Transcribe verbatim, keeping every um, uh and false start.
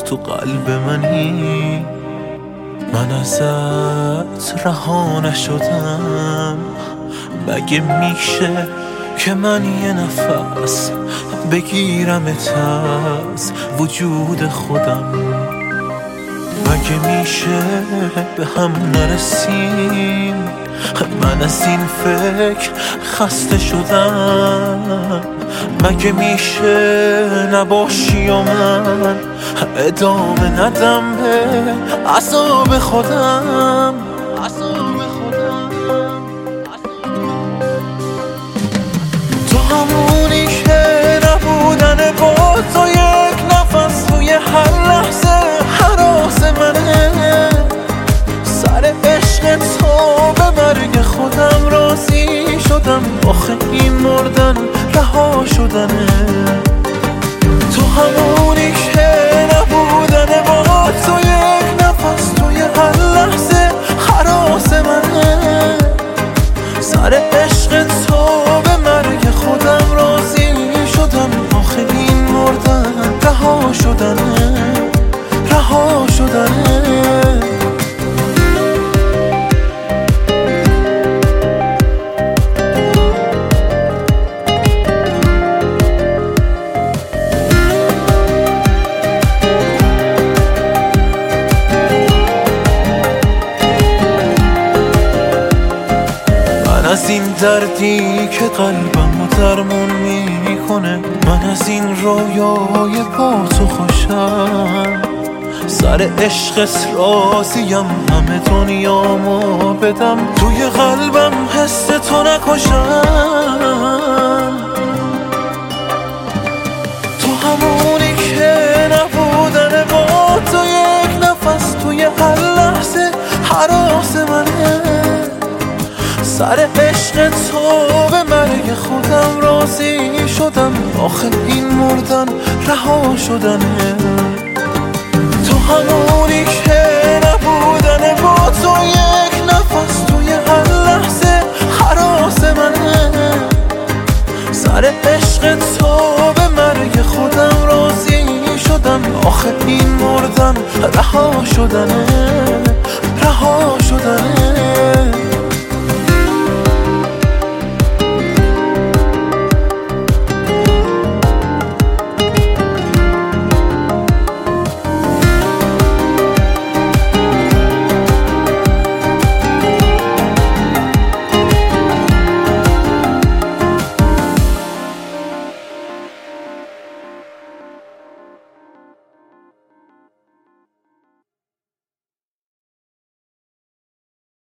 تو قلب منی، من ازت رها نشدم. مگه میشه که من یه نفس بگیرمت از وجود خودم؟ مگه میشه به هم نرسیم؟ من از این فکر خسته شدم. مگه میشه نباشی و من ادامه ندم به عذاب خودم؟ تو همونی که نبودن با تو یک نفس توی هر لحظه هراس منه. سر عشق تو به مرگ خودم راضی شدم. آخه این مردن رها شدنه. تو همونی که نبودن با تو یک نفس توی هر لحظه هراس منه. سر عشق تو به مرگ خودم راضی شدم. آخه این مردن رها شدنه، رها شدنه. از این دردی که قلبمو درمون میکنه، من از این رویای با تو خوشم. سر عشقت راضیم همه دنیامو بدم، توی قلبم حس تو نکشم. تو همونی که نبودن با تو یک نفس توی هر لحظه هراس منه. سر عشق تو به مرگ خودم راضی شدم. آخه این مردن رها شدنه. تو همونی که نبودن با تو یک نفس توی هر لحظه هراس منه. سر عشق تو به مرگ خودم راضی شدم. آخه این مردن رها شدنه، رها شدنه.